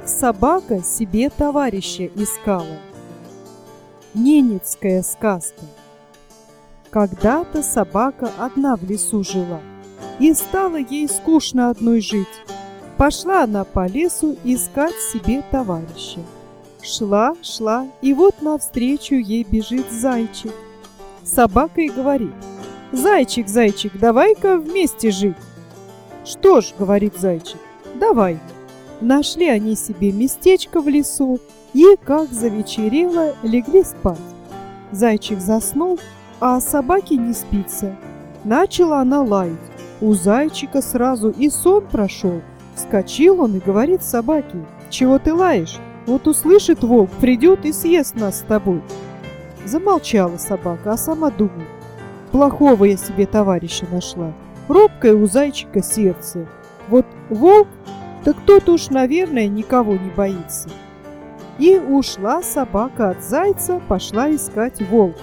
Собака себе товарища искала. Ненецкая сказка. Когда-то собака одна в лесу жила, и стало ей скучно одной жить. Пошла она по лесу искать себе товарища. Шла, и вот навстречу ей бежит зайчик. Собака и говорит: «Зайчик, зайчик, давай-ка вместе жить». «Что ж, — говорит зайчик, — давай». Нашли они себе местечко в лесу и, как завечерело, легли спать. Зайчик заснул, а собаке не спится. Начала она лаять. У зайчика сразу и сон прошел. Вскочил он и говорит собаке: «Чего ты лаешь? Вот услышит волк, придет и съест нас с тобой». Замолчала собака, а сама думает: плохого я себе товарища нашла. Робкое у зайчика сердце. Вот волк, так тот уж, наверное, никого не боится. И ушла собака от зайца, пошла искать волка.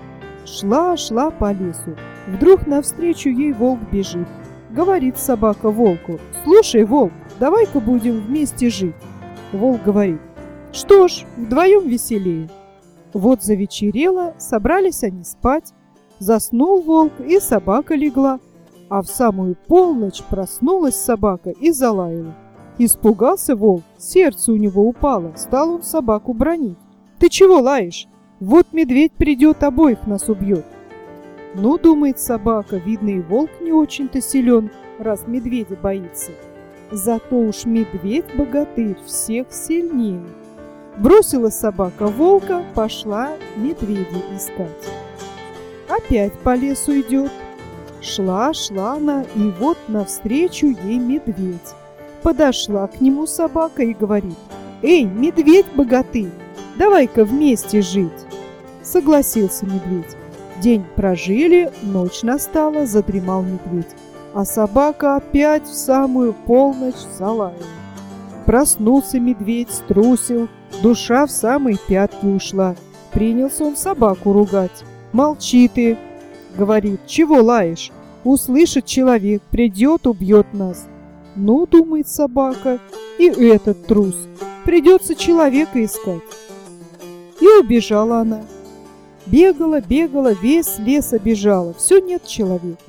Шла по лесу. Вдруг навстречу ей волк бежит. Говорит собака волку: «Слушай, волк, давай-ка будем вместе жить». Волк говорит: «Что ж, вдвоем веселее». Вот завечерело, собрались они спать. Заснул волк, и собака легла. А в самую полночь проснулась собака и залаяла. Испугался волк, сердце у него упало, стал он собаку бранить. «Ты чего лаешь? Вот медведь придет, обоих нас убьет». Ну, думает собака, видно, и волк не очень-то силен, раз медведя боится. Зато уж медведь-богатырь всех сильнее. Бросила собака волка, пошла медведя искать. Опять по лесу идет. Шла она, и вот навстречу ей медведь. Подошла к нему собака и говорит: «Эй, медведь-богатырь, давай-ка вместе жить». Согласился медведь. День прожили, ночь настала, задремал медведь. А собака опять в самую полночь залаяла. Проснулся медведь, струсил, душа в самые пятки ушла. Принялся он собаку ругать. «Молчи ты, — говорит, — чего лаешь? Услышит человек, придет, убьет нас». Ну, думает собака, и этот трус, придется человека искать. И убежала она. Бегала, весь лес обежала, все нет человека.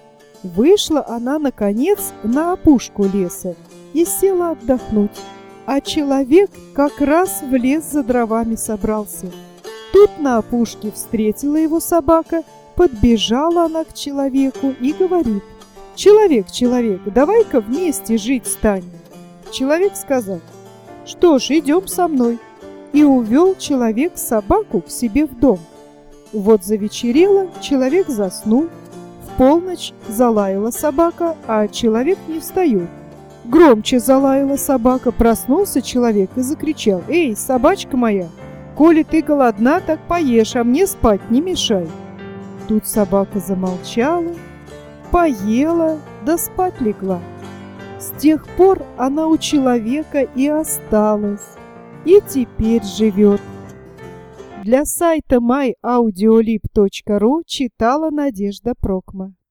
Вышла она, наконец, на опушку леса и села отдохнуть. А человек как раз в лес за дровами собрался. Тут на опушке встретила его собака, подбежала она к человеку и говорит: «Человек, давай-ка вместе жить станем». Человек сказал: «Что ж, идем со мной». И увел человек собаку к себе в дом. Вот завечерело, человек заснул. В полночь залаяла собака, а человек не встает. Громче залаяла собака, проснулся человек и закричал: «Эй, собачка моя, коли ты голодна, так поешь, а мне спать не мешай». Тут собака замолчала, поела, да спать легла. С тех пор она у человека и осталась, и теперь живет. Для сайта myaudioLib.ru читала Надежда Прокма.